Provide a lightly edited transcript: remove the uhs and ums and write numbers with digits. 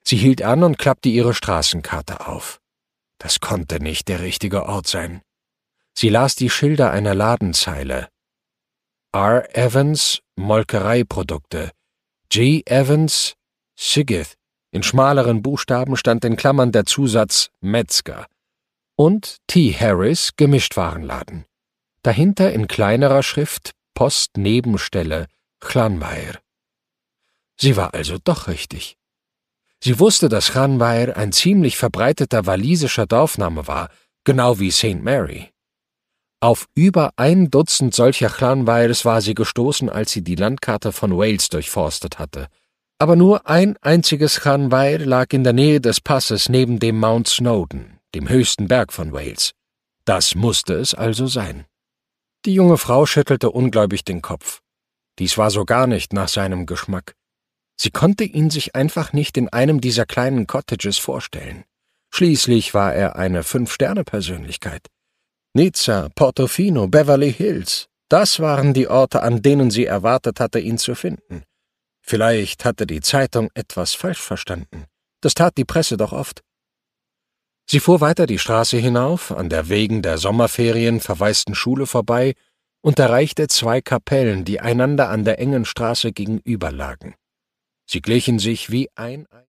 Sie hielt an und klappte ihre Straßenkarte auf. Das konnte nicht der richtige Ort sein. Sie las die Schilder einer Ladenzeile. R. Evans, Molkereiprodukte. G. Evans, Sigith. In schmaleren Buchstaben stand in Klammern der Zusatz Metzger. Und T. Harris, Gemischtwarenladen. Dahinter in kleinerer Schrift Postnebenstelle Llanfair. Sie war also doch richtig. Sie wusste, dass Llanfair ein ziemlich verbreiteter walisischer Dorfname war, genau wie St. Mary. Auf über 1 Dutzend solcher Llanfairs war sie gestoßen, als sie die Landkarte von Wales durchforstet hatte. Aber nur ein einziges Llanfair lag in der Nähe des Passes neben dem Mount Snowdon, dem höchsten Berg von Wales. Das musste es also sein. Die junge Frau schüttelte ungläubig den Kopf. Dies war so gar nicht nach seinem Geschmack. Sie konnte ihn sich einfach nicht in einem dieser kleinen Cottages vorstellen. Schließlich war er eine 5-Sterne-Persönlichkeit. Nizza, Portofino, Beverly Hills, das waren die Orte, an denen sie erwartet hatte, ihn zu finden. Vielleicht hatte die Zeitung etwas falsch verstanden. Das tat die Presse doch oft. Sie fuhr weiter die Straße hinauf, an der wegen der Sommerferien verwaisten Schule vorbei und erreichte 2 Kapellen, die einander an der engen Straße gegenüberlagen. Sie glichen sich wie ein